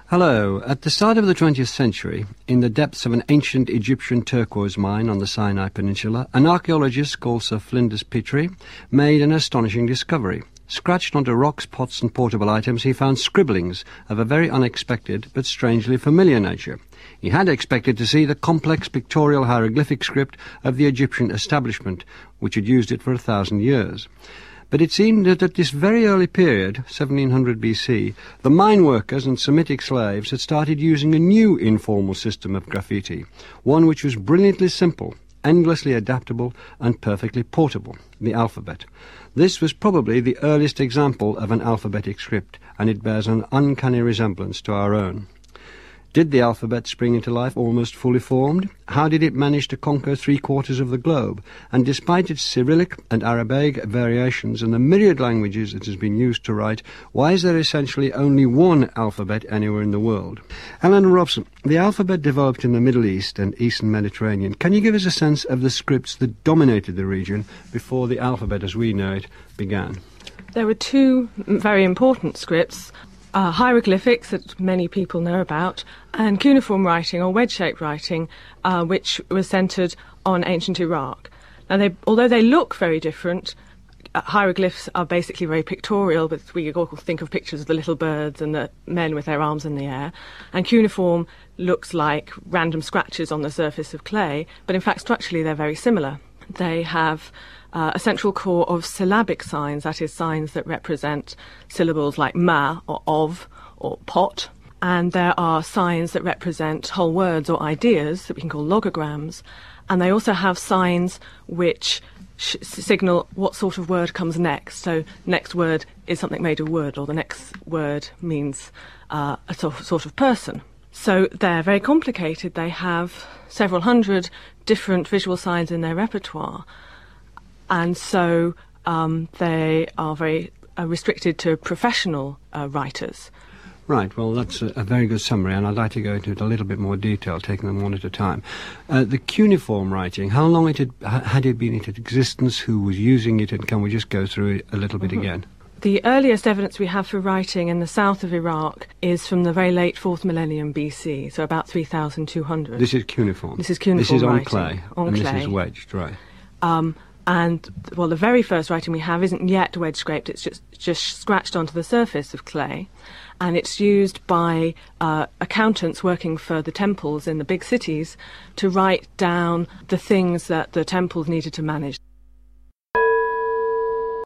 Hello. At the start of the 20th century, in the depths of an ancient Egyptian turquoise mine on the Sinai Peninsula, an archaeologist called Sir Flinders Petrie made an astonishing discovery. Scratched onto rocks, pots and portable items, he found scribblings of a very unexpected but strangely familiar nature. He had expected to see the complex pictorial hieroglyphic script of the Egyptian establishment, which had used it for 1,000 years. But it seemed that at this very early period, 1700 BC, the mine workers and Semitic slaves had started using a new informal system of graffiti, one which was brilliantly simple, endlessly adaptable and perfectly portable, the alphabet. This was probably the earliest example of an alphabetic script, and it bears an uncanny resemblance to our own. Did the alphabet spring into life almost fully formed? How did it manage to conquer 3/4 of the globe? And despite its Cyrillic and Arabic variations and the myriad languages it has been used to write, why is there essentially only one alphabet anywhere in the world? Eleanor Robson, the alphabet developed in the Middle East and Eastern Mediterranean. Can you give us a sense of the scripts that dominated the region before the alphabet as we know it began? There were two very important scripts. Hieroglyphics that many people know about, and cuneiform writing or wedge-shaped writing, which was centred on ancient Iraq. Now, although they look very different, hieroglyphs are basically very pictorial, but we all think of pictures of the little birds and the men with their arms in the air, and cuneiform looks like random scratches on the surface of clay, but in fact structurally they're very similar. They have a central core of syllabic signs, that is, signs that represent syllables like ma or of or pot. And there are signs that represent whole words or ideas that we can call logograms. And they also have signs which signal what sort of word comes next. So next word is something made of wood, or the next word means a sort of person. So they're very complicated. They have several hundred different visual signs in their repertoire. And so they are very restricted to professional writers. Right, well, that's a very good summary, and I'd like to go into it a little bit more detail, taking them one at a time. The cuneiform writing, how long had it been in existence, who was using it, and can we just go through it a little bit again? The earliest evidence we have for writing in the south of Iraq is from the very late 4th millennium BC, so about 3,200. This is cuneiform? This is cuneiform This is on writing. clay, On clay. This is wedged, right. And, well, the very first writing we have isn't yet wedge-scraped, it's just scratched onto the surface of clay, and it's used by accountants working for the temples in the big cities to write down the things that the temples needed to manage.